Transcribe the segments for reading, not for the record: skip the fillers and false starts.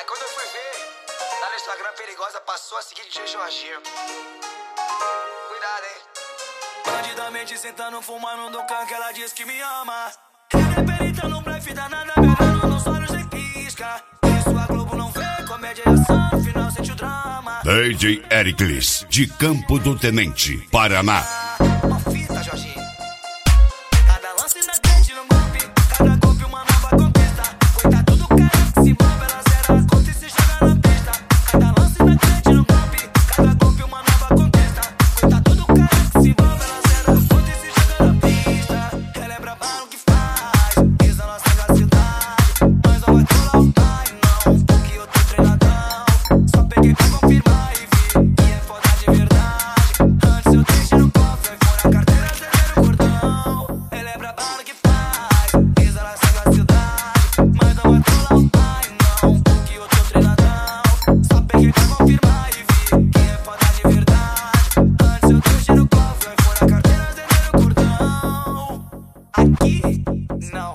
quando eu fui ver, lá no Instagram Perigosa passou a seguir DJ Jorginho. Cuidado, hein? Bandidamente sentando, fumando do canto, que ela diz que me ama. Reperita no blefe danada, pegando nos olhos sem pisca. Isso a Globo não vê, comédia e ação, no final sente o drama. DJ Ericles, de Campo do Tenente, Paraná. Uma fita, Jorginho. Cada lance na frente no golpe, cada golpe uma nova conquista. Coitado do cara que se move, ela zera a conta e se joga na pista. Cada lance na frente no golpe, cada golpe uma nova conquista. Coitado do cara que se move, ela zera a conta e se joga na pista. Ela é braba no que faz, pisa na nossa cidade. Mas não vai colar o pai, não, porque eu tô treinadão. Só peguei pra confirmar e vi que é foda de verdade. Antes eu deixei no cofre, aí fora a carteira, zerei no cordão. Ela é braba no que faz, pisa na nossa cidade. Mas não vai colar o pai, não, porque eu tô treinadão. Só peguei pra confirmar e vi que é foda de verdade. Antes eu deixei no cofre, aí fora a carteira, zerei no cordão. Aqui, não.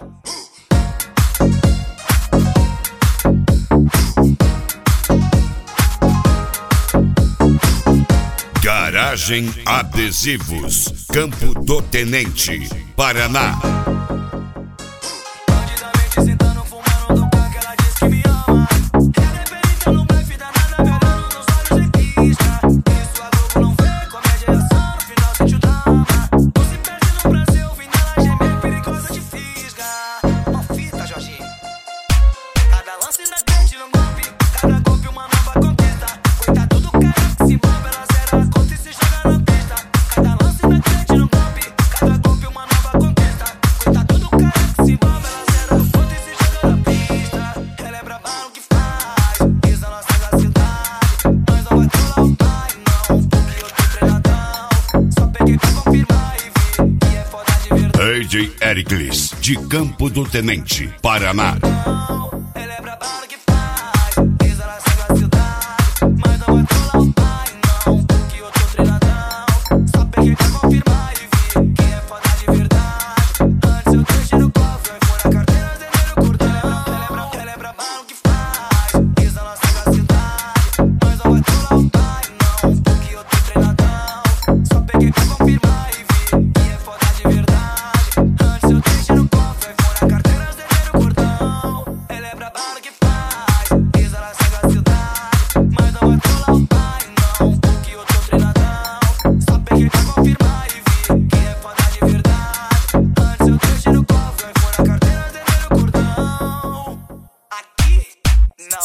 Garagem Adesivos, Campo do Tenente, Paraná. Bandidamente sentando, fumando do canto, que ela diz que me ama. Reperita no blefe danada, pegando nos olhos sem pisca. Isso a Globo não vê, comédia e ação, no final sente o drama. Não se perde no Brasil, vem dela gemer, perigosa de fisga. Uma fita, Jorginho. Cada lance na frente no golpe, cada golpe uma nova conquista. Coitado do cara que se move, ela zera a conta e se joga na pista. Cada lance na frente no golpe, cada golpe uma nova conquista. Coitado do cara que se move, ela zera a conta e se joga na pista. Ela é braba no que faz, pisa na nossa cidade. Mas não vai colar o pai, não, porque eu tô treinadão. Só peguei pra confirmar e vi que é foda de verdade. DJ Ericles, de Campo do Tenente, Paraná. Ela é braba no que faz, pisa na nossa cidade. Mas não vai colar o pai, não, porque eu tô treinadão. Só peguei pra confirmar e vi que é foda de verdade. Antes eu deixei no cofre, aí fora a carteira, zerei no cordão. Ela é braba no que faz, pisa na nossa cidade. Mas não vai colar o pai, não, porque eu tô treinadão. Só peguei pra confirmar e vi que é foda de verdade. Antes eu deixei no cofre, aí fora a carteira, zerei no cordão. Ela é braba no que faz, pisa na nossa cidade. Mas não vai colar o pai, não, porque eu tô treinadão. Só peguei pra confirmar e vi que é foda de verdade. Antes eu deixei no cofre, aí fora a carteira, zerei no cordão. Aqui, não.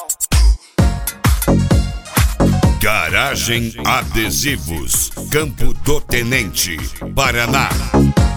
Garagem Adesivos, Campo do Tenente, Paraná.